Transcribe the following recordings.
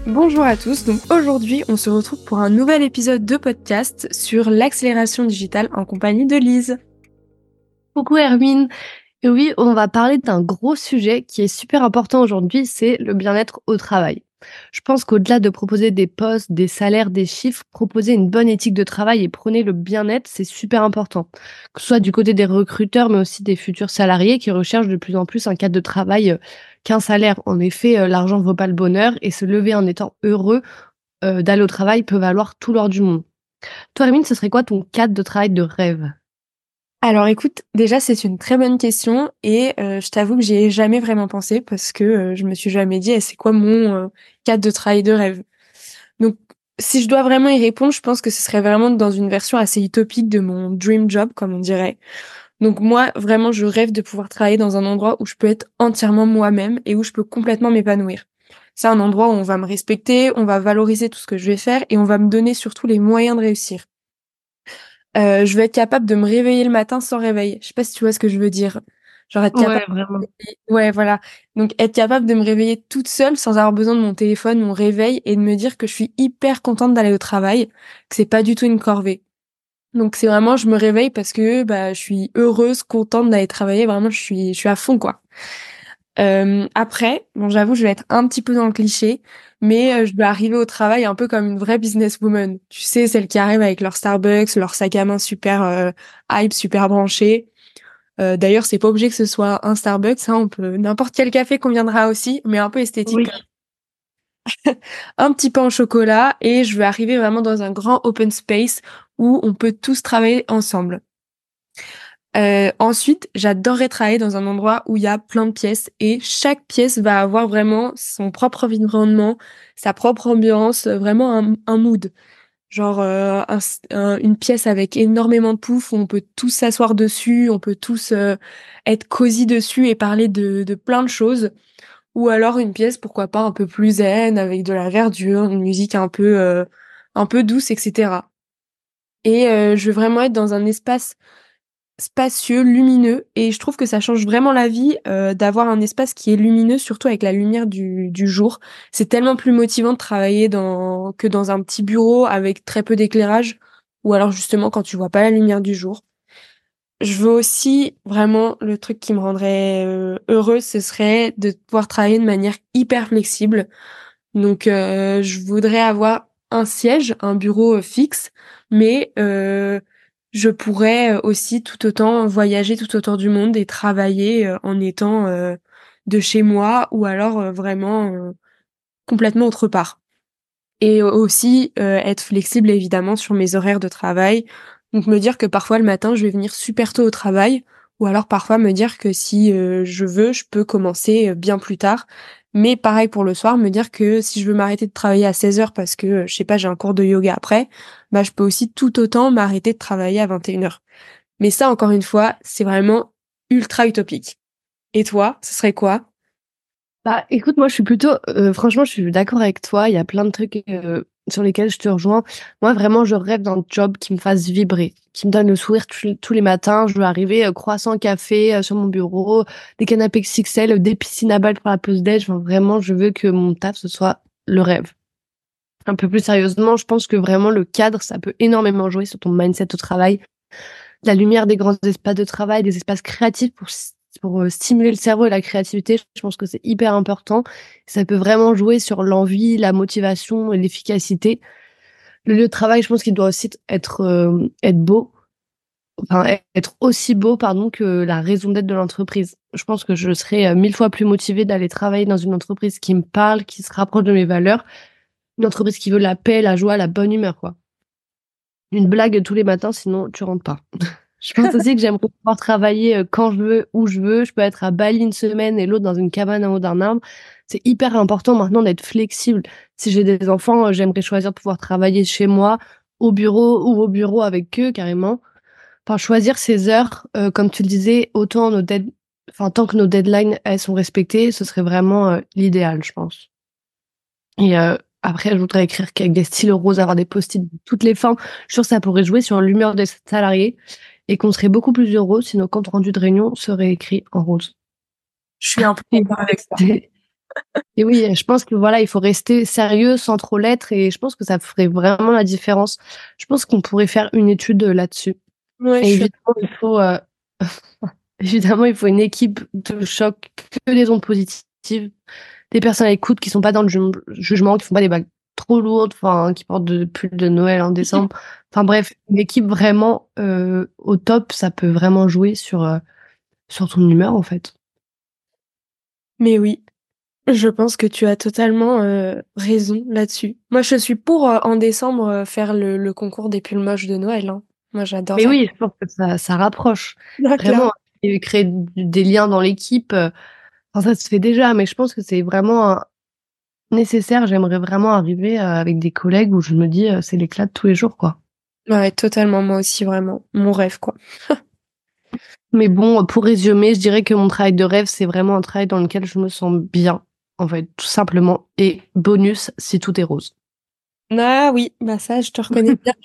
Bonjour à tous, donc aujourd'hui on se retrouve pour un nouvel épisode de podcast sur l'accélération digitale en compagnie de Lise. Coucou Hermine. Et oui, on va parler d'un gros sujet qui est super important aujourd'hui, c'est le bien-être au travail. Je pense qu'au-delà de proposer des postes, des salaires, des chiffres, proposer une bonne éthique de travail et prôner le bien-être, c'est super important. Que ce soit du côté des recruteurs, mais aussi des futurs salariés qui recherchent de plus en plus un cadre de travail qu'un salaire. En effet, l'argent ne vaut pas le bonheur et se lever en étant heureux d'aller au travail peut valoir tout l'or du monde. Toi, Hermine, ce serait quoi ton cadre de travail de rêve? Alors écoute, déjà c'est une très bonne question et je t'avoue que j'y ai jamais vraiment pensé parce que je me suis jamais dit c'est quoi mon cadre de travail de rêve. Donc si je dois vraiment y répondre, je pense que ce serait vraiment dans une version assez utopique de mon dream job comme on dirait. Donc moi vraiment je rêve de pouvoir travailler dans un endroit où je peux être entièrement moi-même et où je peux complètement m'épanouir. C'est un endroit où on va me respecter, on va valoriser tout ce que je vais faire et on va me donner surtout les moyens de réussir. Je vais être capable de me réveiller le matin sans réveil. Je sais pas si tu vois ce que je veux dire? Genre être Ouais, capable vraiment. ouais, voilà. Donc être capable de me réveiller toute seule sans avoir besoin de mon téléphone, mon réveil et de me dire que je suis hyper contente d'aller au travail, que c'est pas du tout une corvée. Donc c'est vraiment je me réveille parce que, bah, je suis heureuse, contente d'aller travailler, vraiment je suis à fond, quoi. Après, bon, j'avoue, je vais être un petit peu dans le cliché, mais je vais arriver au travail un peu comme une vraie businesswoman. Tu sais, celles qui arrivent avec leur Starbucks, leur sac à main super hype, super branché. D'ailleurs, c'est pas obligé que ce soit un Starbucks, hein, on peut n'importe quel café conviendra aussi, mais un peu esthétique. Oui. Un petit pain au chocolat et je vais arriver vraiment dans un grand open space où on peut tous travailler ensemble. Ensuite, j'adorerais travailler dans un endroit où il y a plein de pièces et chaque pièce va avoir vraiment son propre environnement, sa propre ambiance, vraiment un mood. Genre une pièce avec énormément de poufs où on peut tous s'asseoir dessus, on peut tous être cosy dessus et parler de plein de choses. Ou alors une pièce, pourquoi pas, un peu plus zen, avec de la verdure, une musique un peu douce, etc. Et je veux vraiment être dans un espace spacieux, lumineux, et je trouve que ça change vraiment la vie d'avoir un espace qui est lumineux, surtout avec la lumière du jour. C'est tellement plus motivant de travailler que dans un petit bureau avec très peu d'éclairage, ou alors justement quand tu vois pas la lumière du jour. Je veux aussi vraiment le truc qui me rendrait heureuse, ce serait de pouvoir travailler de manière hyper flexible. Donc je voudrais avoir un siège, un bureau fixe, mais je pourrais aussi tout autant voyager tout autour du monde et travailler en étant de chez moi ou alors vraiment complètement autre part. Et aussi être flexible évidemment sur mes horaires de travail. Donc me dire que parfois le matin, je vais venir super tôt au travail ou alors parfois me dire que si je veux, je peux commencer bien plus tard. Mais pareil pour le soir, me dire que si je veux m'arrêter de travailler à 16 heures parce que je sais pas, j'ai un cours de yoga après, bah je peux aussi tout autant m'arrêter de travailler à 21 heures. Mais ça encore une fois, c'est vraiment ultra utopique. Et toi, ce serait quoi? Bah, écoute, moi, je suis plutôt, franchement, je suis d'accord avec toi. Il y a plein de trucs sur lesquels je te rejoins. Moi, vraiment, je rêve d'un job qui me fasse vibrer, qui me donne le sourire tous les matins. Je veux arriver croissant, café sur mon bureau, des canapés XXL, des piscines à balles pour la pause déj. Enfin, vraiment, je veux que mon taf, ce soit le rêve. Un peu plus sérieusement, je pense que vraiment le cadre, ça peut énormément jouer sur ton mindset au travail. La lumière des grands espaces de travail, des espaces créatifs pour stimuler le cerveau et la créativité, je pense que c'est hyper important. Ça peut vraiment jouer sur l'envie, la motivation et l'efficacité. Le lieu de travail, je pense qu'il doit aussi être beau, enfin être aussi beau, pardon, que la raison d'être de l'entreprise. Je pense que je serais 1000 fois plus motivée d'aller travailler dans une entreprise qui me parle, qui se rapproche de mes valeurs, une entreprise qui veut la paix, la joie, la bonne humeur, quoi. Une blague tous les matins, sinon tu rentres pas. Je pense aussi que j'aimerais pouvoir travailler quand je veux, où je veux. Je peux être à Bali une semaine et l'autre dans une cabane en haut d'un arbre. C'est hyper important maintenant d'être flexible. Si j'ai des enfants, j'aimerais choisir de pouvoir travailler chez moi, au bureau ou au bureau avec eux carrément. Enfin, choisir ses heures, comme tu le disais, enfin, tant que nos deadlines elles sont respectées, ce serait vraiment l'idéal, je pense. Et après, je voudrais écrire qu'avec des stylos roses, avoir des post-it de toutes les formes. Je suis sûre que ça pourrait jouer sur l'humeur des salariés et qu'on serait beaucoup plus heureux si nos comptes rendus de réunion seraient écrits en rose. Je suis un peu Et d'accord avec ça. Et oui, je pense que voilà, il faut rester sérieux sans trop l'être et je pense que ça ferait vraiment la différence. Je pense qu'on pourrait faire une étude, là-dessus Ouais, je et suis évidemment, il faut une équipe de choc, que des ondes positives, des personnes à l'écoute qui sont pas dans le jugement, qui font pas des blagues trop lourdes, enfin, qui portent de pull de Noël en décembre. Enfin bref, une équipe vraiment, au top, ça peut vraiment jouer sur ton humeur, en fait. mais oui, je pense que tu as totalement, raison là-dessus. Moi, je suis pour, en décembre, faire le concours des pulls moches de Noël, hein. Moi, Mais j'adorerais. oui, je pense que ça rapproche. Ah Vraiment, clairement. et créer des liens dans l'équipe, enfin ça se fait déjà, mais je pense que c'est vraiment nécessaire. J'aimerais vraiment arriver, avec des collègues où je me dis, c'est l'éclat de tous les jours, quoi. Ouais, totalement, moi aussi, vraiment. Mon rêve, quoi. Mais bon, pour résumer, je dirais que mon travail de rêve, c'est vraiment un travail dans lequel je me sens bien, en fait, tout simplement. Et bonus, si tout est rose. Ah oui, bah ça, je te reconnais bien.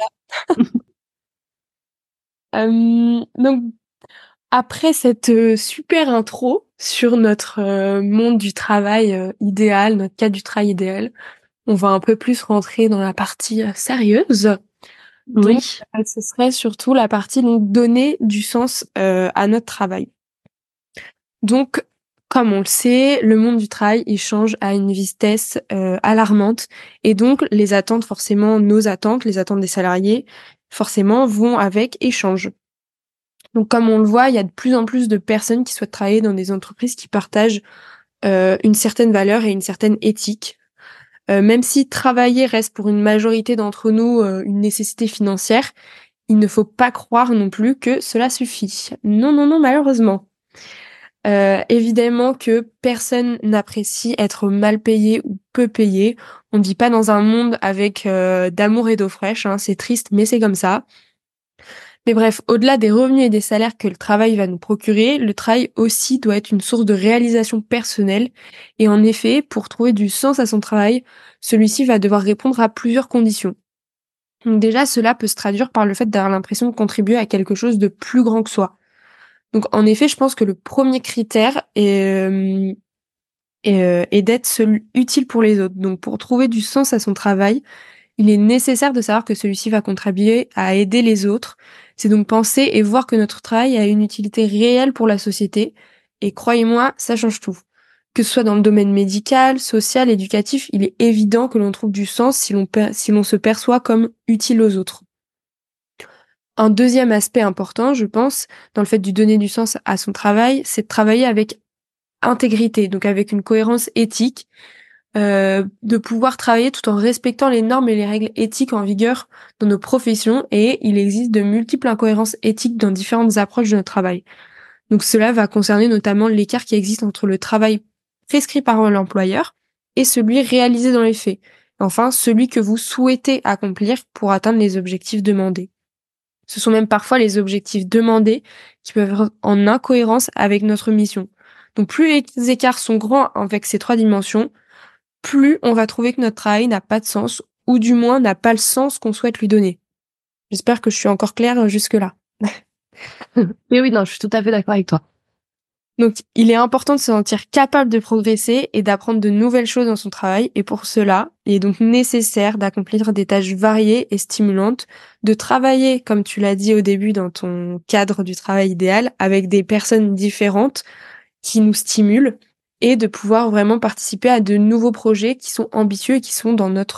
Donc après cette, super intro sur notre, monde du travail, idéal, notre cadre du travail idéal, on va un peu plus rentrer dans la partie, sérieuse. Donc, Oui. ce serait surtout la partie donc donner du sens, à notre travail. Donc, comme on le sait, le monde du travail, il change à une vitesse, alarmante et donc les attentes forcément nos attentes, les attentes des salariés, forcément vont avec et changent. Donc comme on le voit, il y a de plus en plus de personnes qui souhaitent travailler dans des entreprises qui partagent, une certaine valeur et une certaine éthique. Même si travailler reste pour une majorité d'entre nous, une nécessité financière, il ne faut pas croire non plus que cela suffit. Non, non, non, malheureusement. Évidemment que personne n'apprécie être mal payé ou peu payé. On ne vit pas dans un monde avec, d'amour et d'eau fraîche, hein, c'est triste, mais c'est comme ça. Mais bref, au-delà des revenus et des salaires que le travail va nous procurer, le travail aussi doit être une source de réalisation personnelle. Et en effet, pour trouver du sens à son travail, celui-ci va devoir répondre à plusieurs conditions. Donc déjà, cela peut se traduire par le fait d'avoir l'impression de contribuer à quelque chose de plus grand que soi. Donc en effet, je pense que le premier critère est d'être utile pour les autres. Donc pour trouver du sens à son travail, il est nécessaire de savoir que celui-ci va contribuer à aider les autres. C'est donc penser et voir que notre travail a une utilité réelle pour la société. Et croyez-moi, ça change tout. Que ce soit dans le domaine médical, social, éducatif, il est évident que l'on trouve du sens si l'on se perçoit comme utile aux autres. Un deuxième aspect important, je pense, dans le fait de donner du sens à son travail, c'est de travailler avec intégrité, donc avec une cohérence éthique, de pouvoir travailler tout en respectant les normes et les règles éthiques en vigueur dans nos professions et il existe de multiples incohérences éthiques dans différentes approches de notre travail. Donc cela va concerner notamment l'écart qui existe entre le travail prescrit par l'employeur et celui réalisé dans les faits. Enfin, celui que vous souhaitez accomplir pour atteindre les objectifs demandés. Ce sont même parfois les objectifs demandés qui peuvent être en incohérence avec notre mission. Donc plus les écarts sont grands avec ces trois dimensions, plus on va trouver que notre travail n'a pas de sens, ou du moins n'a pas le sens qu'on souhaite lui donner. J'espère que je suis encore claire jusque-là. Mais oui, non, je suis tout à fait d'accord avec toi. Donc, il est important de se sentir capable de progresser et d'apprendre de nouvelles choses dans son travail, et pour cela, il est donc nécessaire d'accomplir des tâches variées et stimulantes, de travailler, comme tu l'as dit au début, dans ton cadre du travail idéal, avec des personnes différentes qui nous stimulent, et de pouvoir vraiment participer à de nouveaux projets qui sont ambitieux et qui sont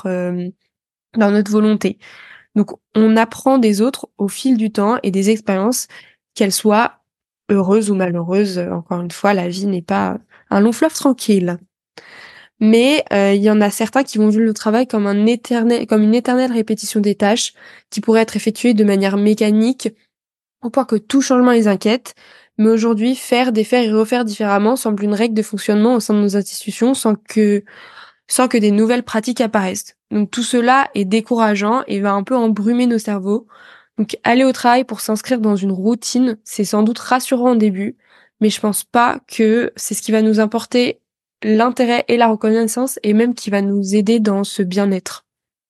dans notre volonté. Donc, on apprend des autres au fil du temps et des expériences, qu'elles soient heureuses ou malheureuses. Encore une fois, la vie n'est pas un long fleuve tranquille. Mais il y en a certains qui vont vivre le travail comme une éternelle répétition des tâches qui pourraient être effectuées de manière mécanique au point que tout changement les inquiète. Mais aujourd'hui, faire, défaire et refaire différemment semble une règle de fonctionnement au sein de nos institutions sans que des nouvelles pratiques apparaissent. Donc tout cela est décourageant et va un peu embrumer nos cerveaux. Donc aller au travail pour s'inscrire dans une routine, c'est sans doute rassurant au début, mais je pense pas que c'est ce qui va nous apporter l'intérêt et la reconnaissance et même qui va nous aider dans ce bien-être.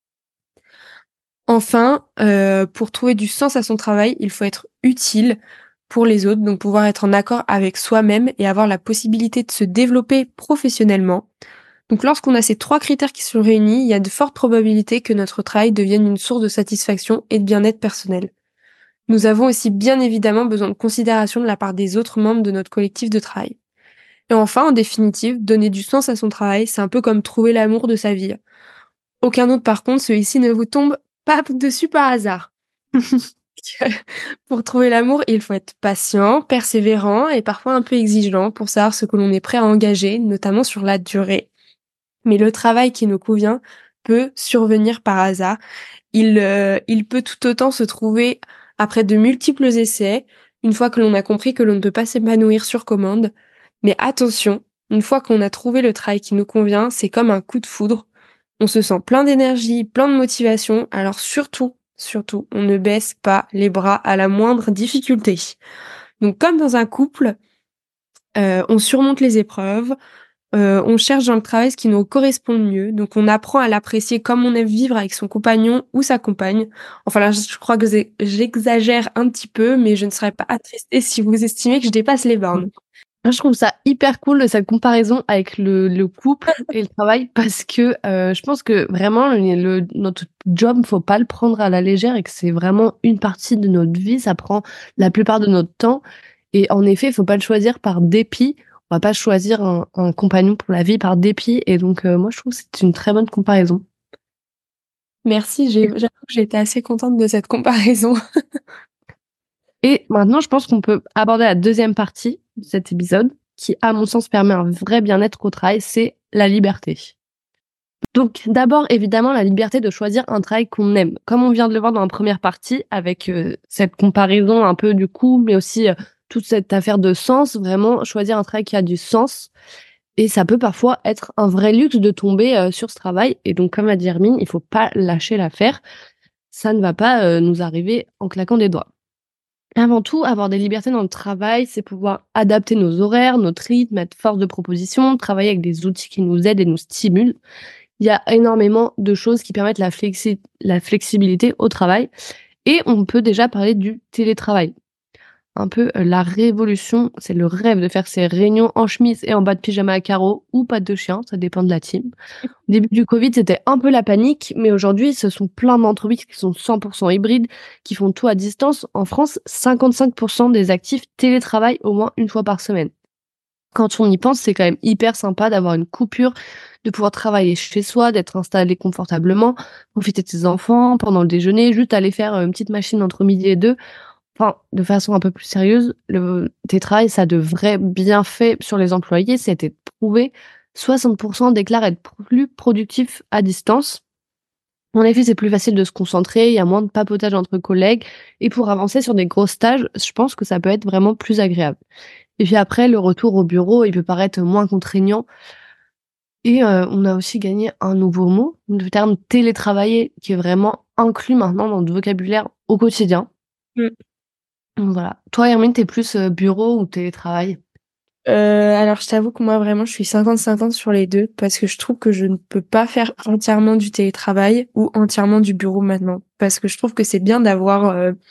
Enfin, pour trouver du sens à son travail, il faut être utile pour les autres, donc pouvoir être en accord avec soi-même et avoir la possibilité de se développer professionnellement. Donc lorsqu'on a ces 3 critères qui sont réunis, il y a de fortes probabilités que notre travail devienne une source de satisfaction et de bien-être personnel. Nous avons aussi bien évidemment besoin de considération de la part des autres membres de notre collectif de travail. Et enfin, en définitive, donner du sens à son travail, c'est un peu comme trouver l'amour de sa vie. Aucun autre par contre, celui-ci ne vous tombe pas dessus par hasard. Pour trouver l'amour, il faut être patient, persévérant et parfois un peu exigeant pour savoir ce que l'on est prêt à engager, notamment sur la durée. Mais le travail qui nous convient peut survenir par hasard. Il peut tout autant se trouver après de multiples essais, une fois que l'on a compris que l'on ne peut pas s'épanouir sur commande. Mais attention, une fois qu'on a trouvé le travail qui nous convient, c'est comme un coup de foudre. On se sent plein d'énergie, plein de motivation, alors surtout, on ne baisse pas les bras à la moindre difficulté. Donc comme dans un couple, on surmonte les épreuves, on cherche dans le travail ce qui nous correspond le mieux, donc on apprend à l'apprécier comme on aime vivre avec son compagnon ou sa compagne. Enfin là, je crois que j'exagère un petit peu, mais je ne serais pas attristée si vous estimez que je dépasse les bornes. Moi, je trouve ça hyper cool cette comparaison avec le couple et le travail parce que je pense que vraiment notre job, faut pas le prendre à la légère et que c'est vraiment une partie de notre vie. Ça prend la plupart de notre temps et en effet, il faut pas le choisir par dépit. On va pas choisir un compagnon pour la vie par dépit et donc moi, je trouve que c'est une très bonne comparaison. Merci, j'avoue que j'ai été assez contente de cette comparaison. Et maintenant, je pense qu'on peut aborder la deuxième partie de cet épisode, qui, à mon sens, permet un vrai bien-être au travail, c'est la liberté. Donc, d'abord, évidemment, la liberté de choisir un travail qu'on aime. Comme on vient de le voir dans la première partie, avec cette comparaison un peu du coup, mais aussi toute cette affaire de sens, vraiment choisir un travail qui a du sens. Et ça peut parfois être un vrai luxe de tomber sur ce travail. Et donc, comme a dit Hermine, il faut pas lâcher l'affaire. Ça ne va pas nous arriver en claquant des doigts. Avant tout, avoir des libertés dans le travail, c'est pouvoir adapter nos horaires, notre rythme, être force de proposition, travailler avec des outils qui nous aident et nous stimulent. Il y a énormément de choses qui permettent la flexibilité au travail. Et on peut déjà parler du télétravail. Un peu la révolution, c'est le rêve de faire ses réunions en chemise et en bas de pyjama à carreaux ou pattes de chien, ça dépend de la team. Au début du Covid, c'était un peu la panique, mais aujourd'hui, ce sont plein d'entreprises qui sont 100% hybrides, qui font tout à distance. En France, 55% des actifs télétravaillent au moins une fois par semaine. Quand on y pense, c'est quand même hyper sympa d'avoir une coupure, de pouvoir travailler chez soi, d'être installé confortablement, profiter de ses enfants pendant le déjeuner, juste aller faire une petite machine entre midi et deux. Enfin, de façon un peu plus sérieuse, le télétravail, ça a de vrais bienfaits sur les employés. Ça a été prouvé. 60% déclarent être plus productifs à distance. En effet, c'est plus facile de se concentrer, il y a moins de papotage entre collègues. Et pour avancer sur des grosses tâches, je pense que ça peut être vraiment plus agréable. Et puis après, le retour au bureau, il peut paraître moins contraignant. Et on a aussi gagné un nouveau mot, le terme télétravailler, qui est vraiment inclus maintenant dans notre vocabulaire au quotidien. Mmh. Donc voilà. Toi, Hermine, tu plus, bureau ou télétravail? Alors je t'avoue que moi vraiment je suis 50-50 sur les 2 parce que je trouve que je ne peux pas faire entièrement du télétravail ou entièrement du bureau maintenant. Parce que je trouve que c'est bien d'avoir,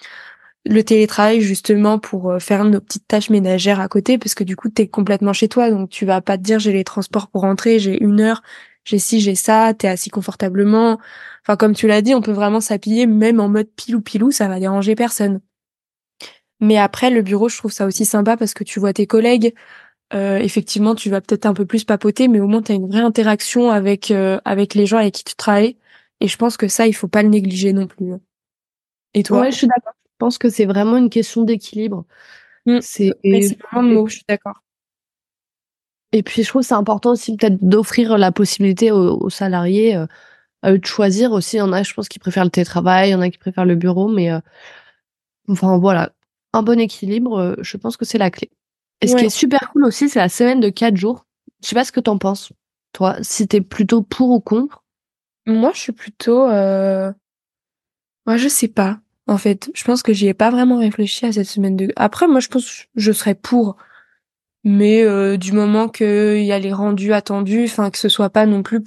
le télétravail justement pour, faire nos petites tâches ménagères à côté parce que du coup tu es complètement chez toi donc tu vas pas te dire: «J'ai les transports pour rentrer, j'ai 1 heure, j'ai ci, j'ai ça», tu es assis confortablement. Enfin comme tu l'as dit, on peut vraiment s'habiller même en mode pilou pilou, ça va déranger personne. Mais après le bureau, je trouve ça aussi sympa parce que tu vois tes collègues. Effectivement, tu vas peut-être un peu plus papoter, mais au moins tu as une vraie interaction avec les gens avec qui tu travailles et je pense que ça, il faut pas le négliger non plus. Et toi? Ouais, je suis d'accord. Je pense que c'est vraiment une question d'équilibre. Mmh. C'est Mais c'est vraiment le et mot, je suis d'accord. et puis je trouve que c'est important aussi peut-être d'offrir la possibilité aux salariés, à eux de choisir aussi. Il y en a, je pense, qui préfèrent le télétravail, il y en a qui préfèrent le bureau, mais enfin voilà, un bon équilibre, je pense que c'est la clé. Et ce qui Ouais, est super cool aussi, c'est la semaine de 4 jours. Je sais pas ce que tu en penses, toi, si tu es plutôt pour ou contre? moi je suis plutôt, moi je sais pas, en fait. Je pense que j'y ai pas vraiment réfléchi à cette semaine de après moi je pense que je serais pour, mais du moment qu'il y a les rendus attendus, enfin que ce soit pas non plus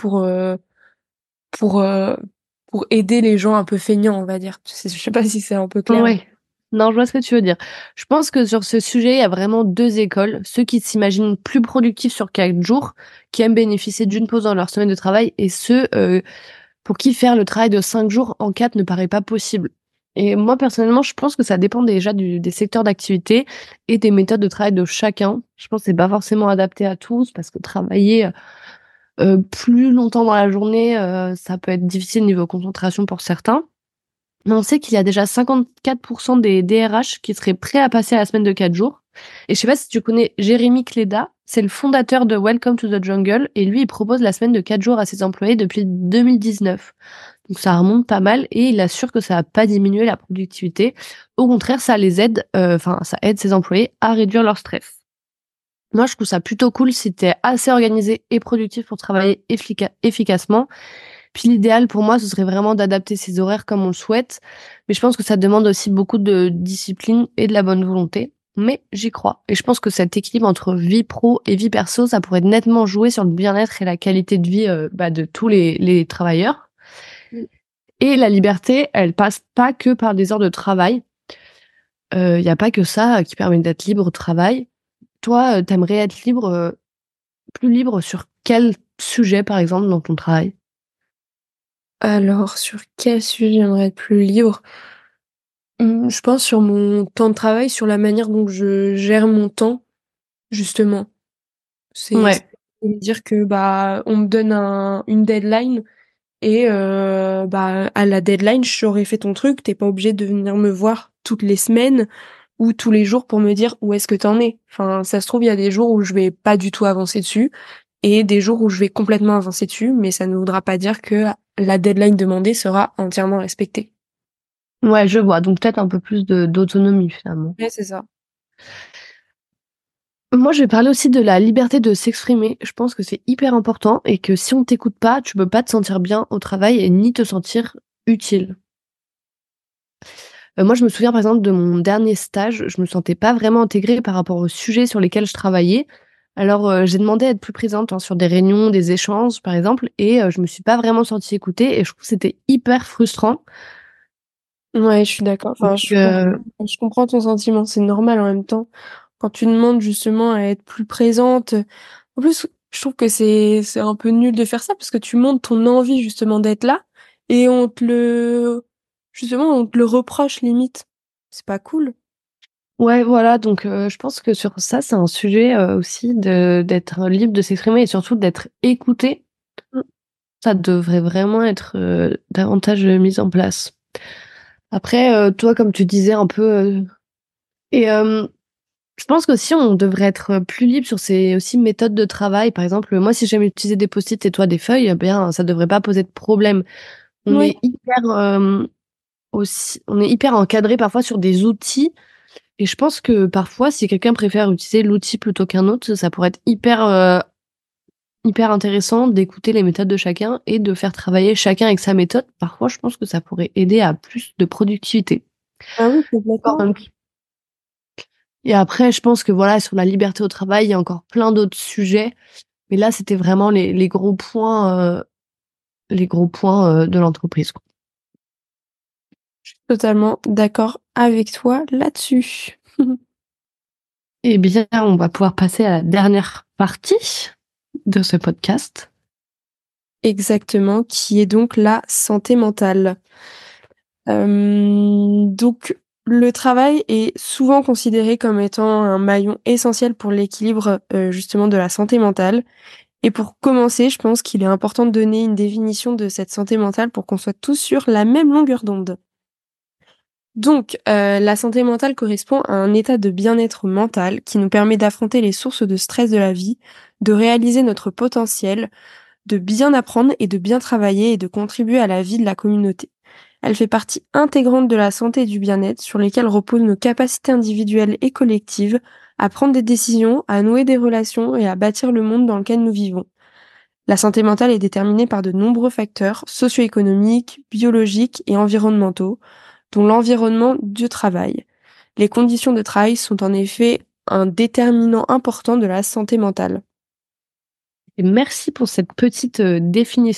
pour, heu, pour aider les gens un peu feignants, on va dire. Je sais pas si c'est un peu clair. Ouais. Non, je vois ce que tu veux dire. Je pense que sur ce sujet, il y a vraiment 2 écoles. Ceux qui s'imaginent plus productifs sur 4 jours, qui aiment bénéficier d'une pause dans leur semaine de travail et ceux, pour qui faire le travail de 5 jours en 4 ne paraît pas possible. Et moi, personnellement, je pense que ça dépend déjà des secteurs d'activité et des méthodes de travail de chacun. Je pense que c'est pas forcément adapté à tous parce que travailler, plus longtemps dans la journée, ça peut être difficile niveau concentration pour certains. Mais on sait qu'il y a déjà 54% des DRH qui seraient prêts à passer à la semaine de 4 jours. Et je sais pas si tu connais Jérémy Cléda, c'est le fondateur de Welcome to the Jungle, et lui, il propose la semaine de 4 jours à ses employés depuis 2019. Donc ça remonte pas mal, et il assure que ça va pas diminuer la productivité. Au contraire, ça les aide, ça aide ses employés à réduire leur stress. Moi, je trouve ça plutôt cool si tu es assez organisé et productif pour travailler efficacement. Puis l'idéal pour moi, ce serait vraiment d'adapter ses horaires comme on le souhaite. Mais je pense que ça demande aussi beaucoup de discipline et de la bonne volonté. Mais j'y crois. Et je pense que cet équilibre entre vie pro et vie perso, ça pourrait nettement jouer sur le bien-être et la qualité de vie de tous les travailleurs. Mmh. Et la liberté, elle passe pas que par des heures de travail. Il y a pas que ça qui permet d'être libre au travail. Toi, tu être libre, plus libre sur quel sujet, par exemple, dans ton travail? Alors sur quel sujet j'aimerais être plus libre? Je pense sur mon temps de travail, sur la manière dont je gère mon temps, justement. C'est Ouais. me dire que, bah, on me donne une deadline et bah, à la deadline, j'aurais fait ton truc. Tu es pas obligé de venir me voir toutes les semaines ou tous les jours pour me dire où est-ce que tu en es. Enfin, ça se trouve, il y a des jours où je vais pas du tout avancer dessus et des jours où je vais complètement avancer dessus, mais ça ne voudra pas dire que la deadline demandée sera entièrement respectée. Ouais, je vois, donc peut-être un peu plus de d'autonomie, finalement. Ouais, c'est ça. Moi, je vais parler aussi de la liberté de s'exprimer. Je pense que c'est hyper important et que si on t'écoute pas, tu peux pas te sentir bien au travail et ni te sentir utile. Moi, je me souviens, par exemple, de mon dernier stage, je me sentais pas vraiment intégrée par rapport aux sujets sur lesquels je travaillais. Alors, j'ai demandé à être plus présente, hein, sur des réunions, des échanges, par exemple, et je me suis pas vraiment sentie écoutée et je trouve que c'était hyper frustrant. Ouais, je suis d'accord. Donc Enfin, je comprends ton sentiment, c'est normal en même temps. Quand tu demandes justement à être plus présente, en plus, je trouve que c'est un peu nul de faire ça parce que tu montres ton envie justement d'être là et on te le reproche limite. C'est pas cool. ouais, voilà, donc je pense que sur ça, c'est un sujet, aussi de d'être libre de s'exprimer et surtout d'être écouté. Mmh. Ça devrait vraiment être, davantage, mis en place. Après, toi, comme tu disais un peu, et je pense qu'aussi on devrait être plus libre sur ces aussi méthodes de travail. Par exemple, moi, si j'aime utiliser des post-it et toi des feuilles, eh bien, ça devrait pas poser de problème. On Ouais. est hyper, on est hyper encadré parfois sur des outils et je pense que parfois, si quelqu'un préfère utiliser l'outil plutôt qu'un autre, ça pourrait être hyper intéressant d'écouter les méthodes de chacun et de faire travailler chacun avec sa méthode. Parfois, je pense que ça pourrait aider à plus de productivité. Ah oui, Encore complètement. un petit Et après, je pense que voilà, sur la liberté au travail, il y a encore plein d'autres sujets, mais là, c'était vraiment les gros points, de l'entreprise, quoi. Totalement d'accord avec toi là-dessus. Eh bien, on va pouvoir passer à la dernière partie de ce podcast. Exactement, qui est donc la santé mentale. Donc le travail est souvent considéré comme étant un maillon essentiel pour l'équilibre, justement de la santé mentale et pour commencer, je pense qu'il est important de donner une définition de cette santé mentale pour qu'on soit tous sur la même longueur d'onde. Donc, la santé mentale correspond à un état de bien-être mental qui nous permet d'affronter les sources de stress de la vie, de réaliser notre potentiel, de bien apprendre et de bien travailler et de contribuer à la vie de la communauté. Elle fait partie intégrante de la santé et du bien-être sur lesquelles reposent nos capacités individuelles et collectives à prendre des décisions, à nouer des relations et à bâtir le monde dans lequel nous vivons. La santé mentale est déterminée par de nombreux facteurs socio-économiques, biologiques et environnementaux, dont l'environnement du travail. Les conditions de travail sont en effet un déterminant important de la santé mentale. Et merci pour cette petite, définition.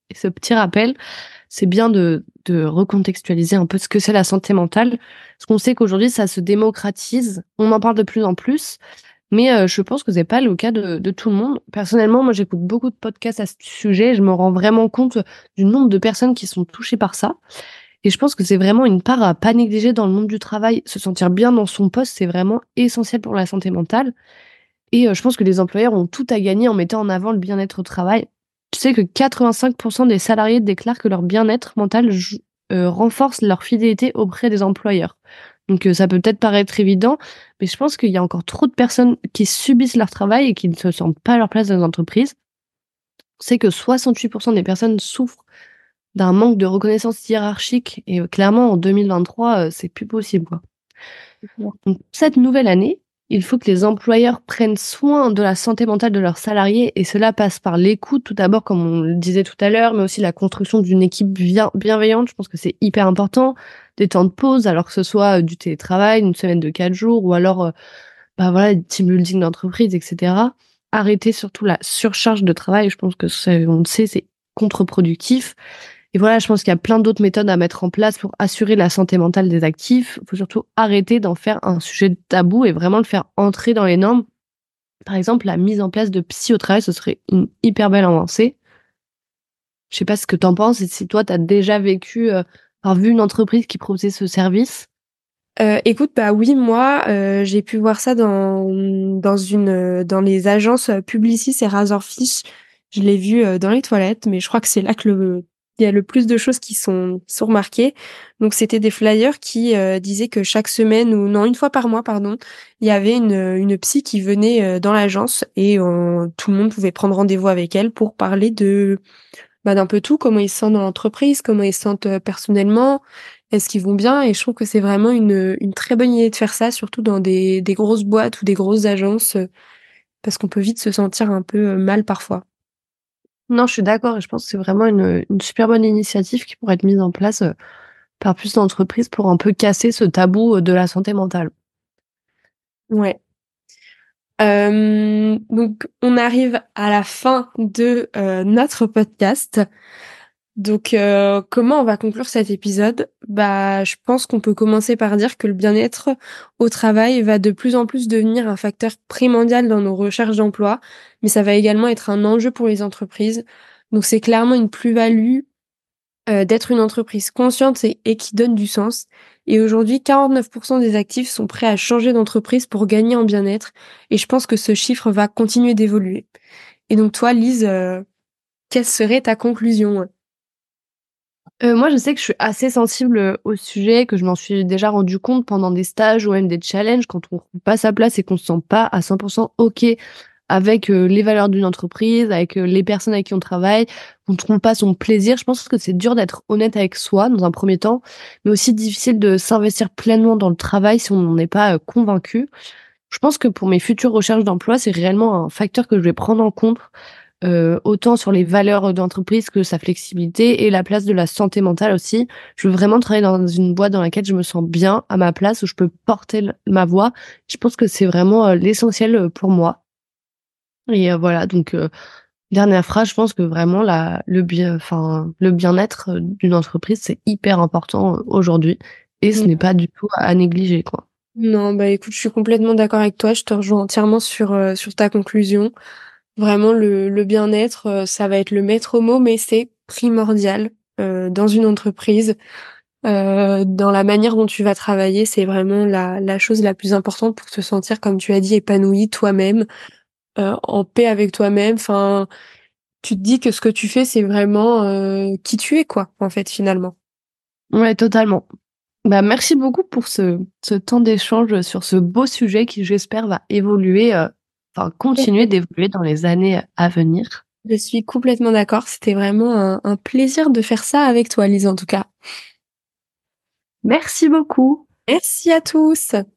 Et ce petit rappel, c'est bien de recontextualiser un peu ce que c'est la santé mentale. Parce qu'on sait qu'aujourd'hui, ça se démocratise. On en parle de plus en plus. Mais je pense que c'est pas le cas de tout le monde. Personnellement, moi, j'écoute beaucoup de podcasts à ce sujet. Je me rends vraiment compte du nombre de personnes qui sont touchées par ça. Et je pense que c'est vraiment une part à pas négliger dans le monde du travail. Se sentir bien dans son poste, c'est vraiment essentiel pour la santé mentale. Et je pense que les employeurs ont tout à gagner en mettant en avant le bien-être au travail. Tu sais que 85 des salariés déclarent que leur bien-être mental renforce leur fidélité auprès des employeurs. Donc ça peut peut-être paraître évident, mais je pense qu'il y a encore trop de personnes qui subissent leur travail et qui ne se sentent pas à leur place dans les entreprises. On sait que 68 des personnes souffrent d'un manque de reconnaissance hiérarchique et clairement en 2023, c'est plus possible, quoi. Donc, cette nouvelle année, il faut que les employeurs prennent soin de la santé mentale de leurs salariés et cela passe par l'écoute tout d'abord, comme on le disait tout à l'heure, mais aussi la construction d'une équipe bienveillante. Je pense que c'est hyper important. Des temps de pause, alors que ce soit du télétravail, une semaine de 4 jours ou alors bah voilà, des team building d'entreprise, etc. Arrêter surtout la surcharge de travail. Je pense que on le sait, c'est contre-productif. Et voilà, je pense qu'il y a plein d'autres méthodes à mettre en place pour assurer la santé mentale des actifs. Il faut surtout arrêter d'en faire un sujet de tabou et vraiment le faire entrer dans les normes. Par exemple, la mise en place de psy au travail, ce serait une hyper belle avancée. Je sais pas ce que tu en penses et si toi, tu as déjà vécu, vu une entreprise qui proposait ce service. Écoute, bah oui, moi, j'ai pu voir ça dans les agences, Publicis et Razorfish. Je l'ai vu, dans les toilettes, mais je crois que c'est là que il y a le plus de choses qui sont remarquées. Donc c'était des flyers qui, disaient que chaque semaine ou non, une fois par mois, pardon, il y avait une psy qui venait, dans l'agence et tout le monde pouvait prendre rendez-vous avec elle pour parler d'un peu tout, comment ils se sentent dans l'entreprise, comment ils se sentent, personnellement, est-ce qu'ils vont bien? Et je trouve que c'est vraiment une très bonne idée de faire ça, surtout dans des grosses boîtes ou des grosses agences, parce qu'on peut vite se sentir un peu, mal parfois. Non, je suis d'accord et je pense que c'est vraiment une super bonne initiative qui pourrait être mise en place, par plus d'entreprises pour un peu casser ce tabou, de la santé mentale. Ouais. Donc on arrive à la fin de, notre podcast. Donc, comment on va conclure cet épisode? Bah, je pense qu'on peut commencer par dire que le bien-être au travail va de plus en plus devenir un facteur primordial dans nos recherches d'emploi, mais ça va également être un enjeu pour les entreprises. Donc, c'est clairement une plus-value, d'être une entreprise consciente et qui donne du sens. Et aujourd'hui, 49 des actifs sont prêts à changer d'entreprise pour gagner en bien-être, et je pense que ce chiffre va continuer d'évoluer. Et donc toi, Lise, quelle serait ta conclusion? Moi, je sais que je suis assez sensible, au sujet, que je m'en suis déjà rendu compte pendant des stages ou même des challenges quand on trouve pas sa place et qu'on se sent pas à 100 OK avec, les valeurs d'une entreprise, avec, les personnes avec qui on travaille, qu'on trouve pas son plaisir. Je pense que c'est dur d'être honnête avec soi dans un premier temps, mais aussi difficile de s'investir pleinement dans le travail si on n'en est pas, convaincu. Je pense que pour mes futures recherches d'emploi, c'est réellement un facteur que je vais prendre en compte. Autant sur les valeurs d'entreprise que sa flexibilité et la place de la santé mentale aussi. Je veux vraiment travailler dans une boîte dans laquelle je me sens bien à ma place, où je peux porter ma voix. Je pense que c'est vraiment, l'essentiel, pour moi et voilà donc dernière phrase, je pense que vraiment le bien-être, d'une entreprise, c'est hyper important, aujourd'hui et ce n'est pas du tout à négliger, quoi. Non, bah, écoute, je suis complètement d'accord avec toi. Je te rejoins entièrement sur ta conclusion. Vraiment, le bien-être, ça va être le maître mot, mais c'est primordial, dans une entreprise. Dans la manière dont tu vas travailler, c'est vraiment la chose la plus importante pour te sentir, comme tu as dit, épanoui toi-même, en paix avec toi-même. Enfin, tu te dis que ce que tu fais, c'est vraiment, qui tu es, quoi, en fait, finalement. Ouais, totalement. Bah, merci beaucoup pour ce temps d'échange sur ce beau sujet qui, j'espère, va évoluer, continuer d'évoluer dans les années à venir. Je suis complètement d'accord. C'était vraiment un plaisir de faire ça avec toi, Lise, en tout cas. Merci beaucoup. Merci à tous.